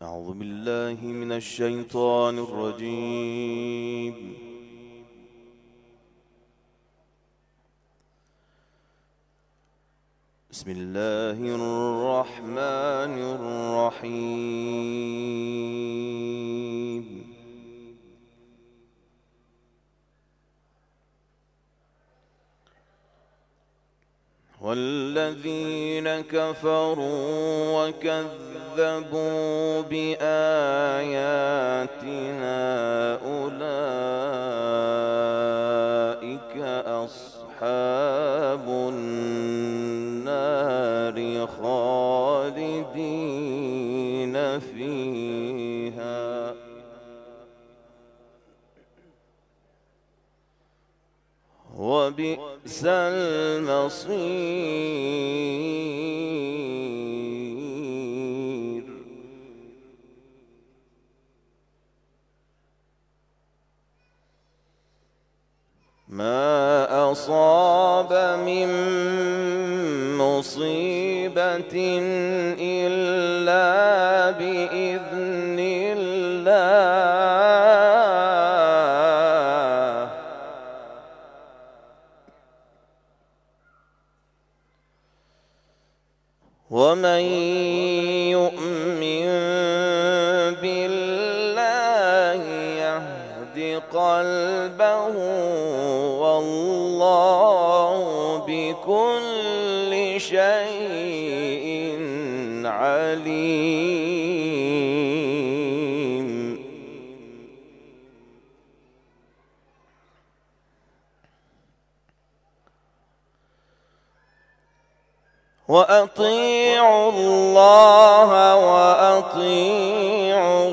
أعوذ بالله من الشيطان الرجيم. بسم الله الرحمن الرحيم. والذين كفروا وكذبوا بآياتنا أولئك أصحاب النار خالدين فيها وبئس المصير. ما أصاب من مصيبة إلا بإذن الله، ومن يؤمن بالله يهد قلبه والله بكل شيء عليم. وأطيعوا الله وأطيعوا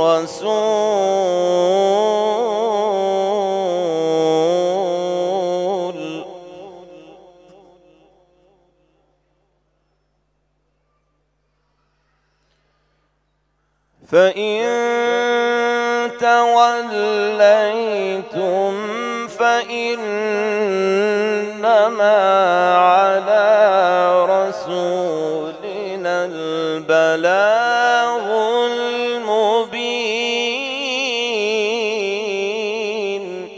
الرسول، فإن توليتم فإنما على رسولنا البلاغ المبين.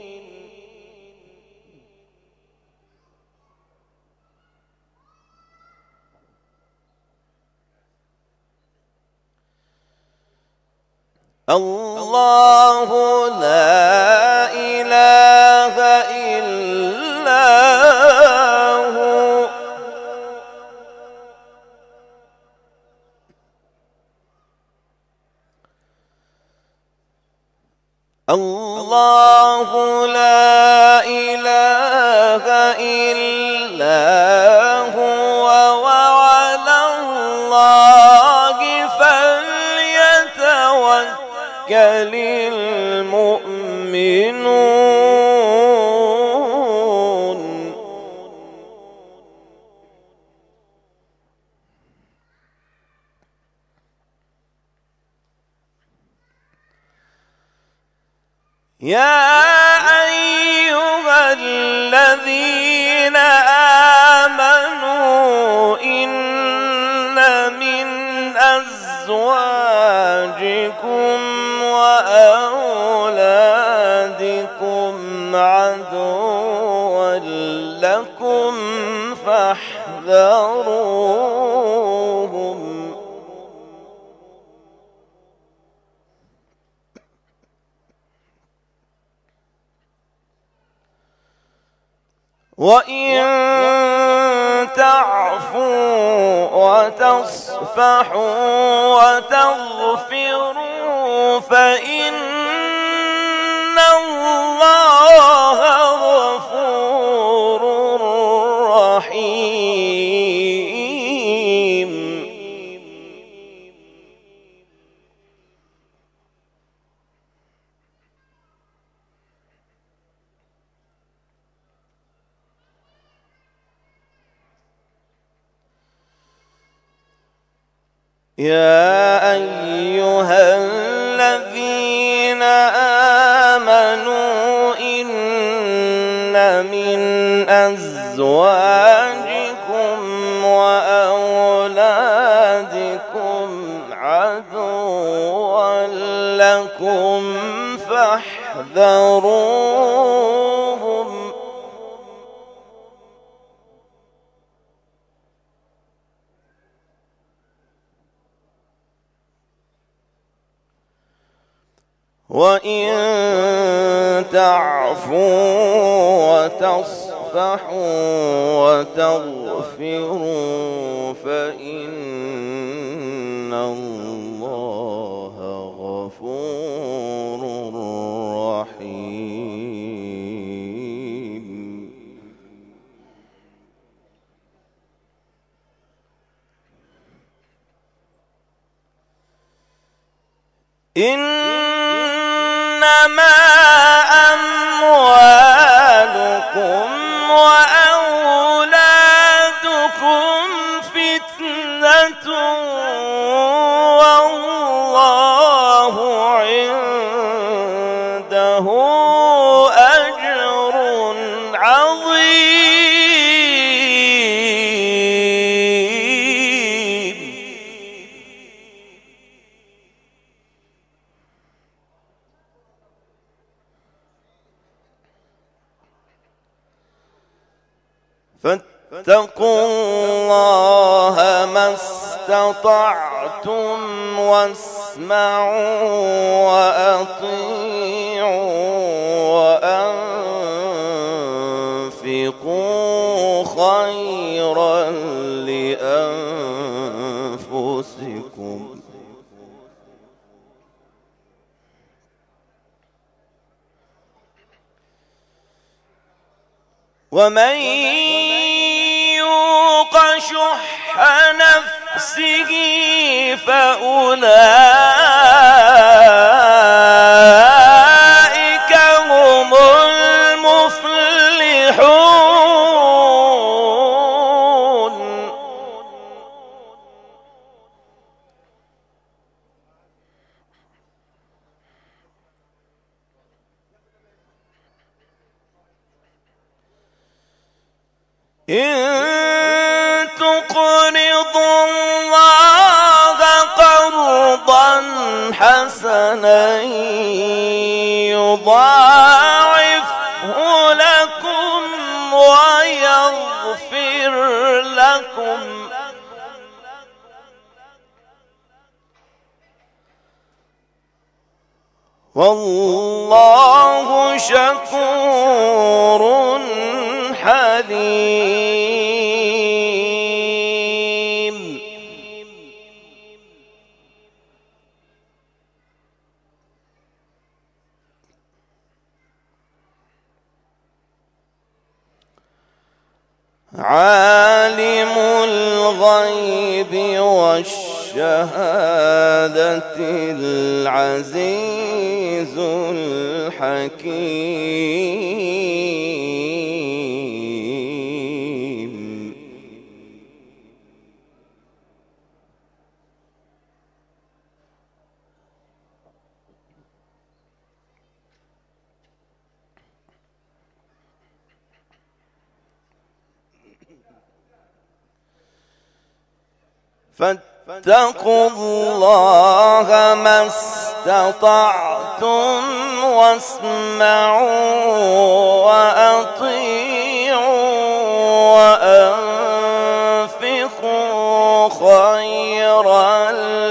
الله لا إله إلا هو الله لا إله إلا هو وعلى الله فليتوكل المؤمنون. يا أيها الذين آمنوا إن من أزواجكم وأولادكم عدوا لكم فاحذروهم. وإن تعفوا وتصفحوا وتغفروا فإن الله غفور رحيم. يا أيها الذين آمنوا إن من أزواجكم وأولادكم عدوا لكم فاحذروهم وإن تعفوا وتصفحوا وتغفروا فإن الله غفور رحيم. إنما أموالكم وأولادكم فتنة والله عنده أجر عظيم. فاتقوا الله ما استطعتم واسمعوا وأطيعوا وأنفقوا خيرا لأنفسكم. ومن يوق شح نفسه فأولئك هم المفلحون. إن تقرضوا الله قرضا حسنا يضاعفه لكم ويغفر لكم والله شكور حليم. عالم الغيب والشهادة العزيز الحكيم. فاتقوا الله ما استطعتم واسمعوا وأطيعوا وأنفقوا خيرا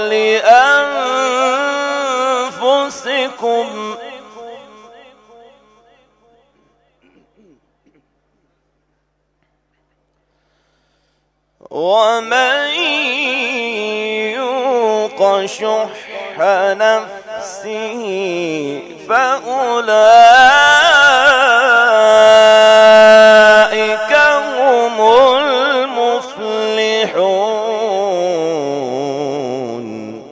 لأنفسكم. ومن يوق شح نفسه فأولئك هم المفلحون.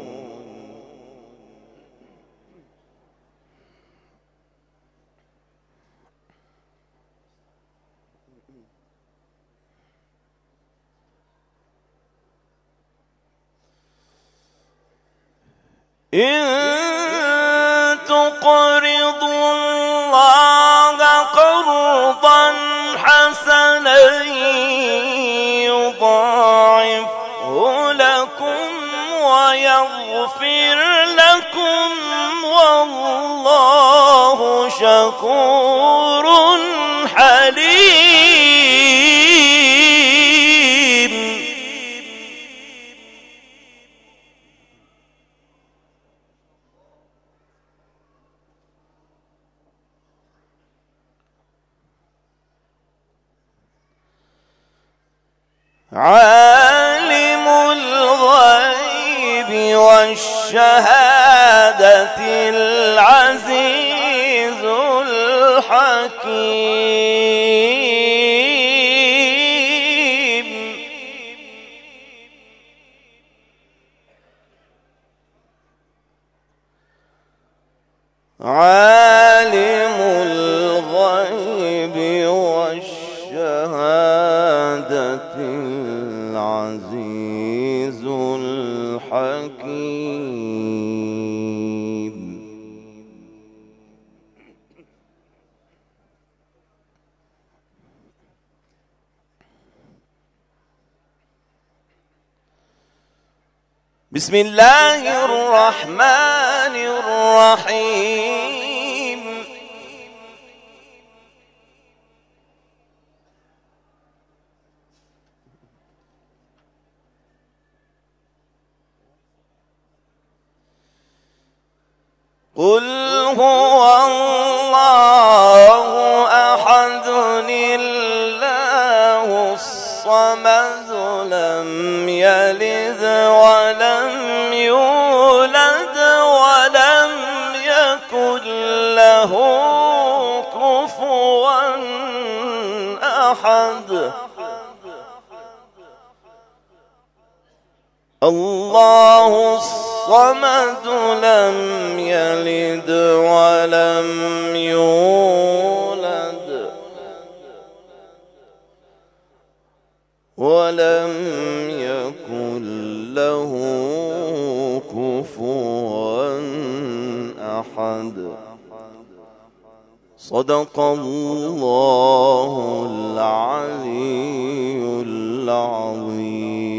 إن تقرضوا الله قرضا حسنا يضاعفه لكم ويغفر بينكم والله شكور حليم. عالم الغيب والشهادة العزيز الحكيم. عالم الغيب والشهادة العزيز الحكيم. بسم الله الرحمن الرحيم. قل هو الله أحد الله الصمد لم يلد ولم يولد ولم يكن له كفوا أحد. الله الصمد لم يلد ولم يولد ولم يكن له كفوا أحد. صدق الله العلي العظيم.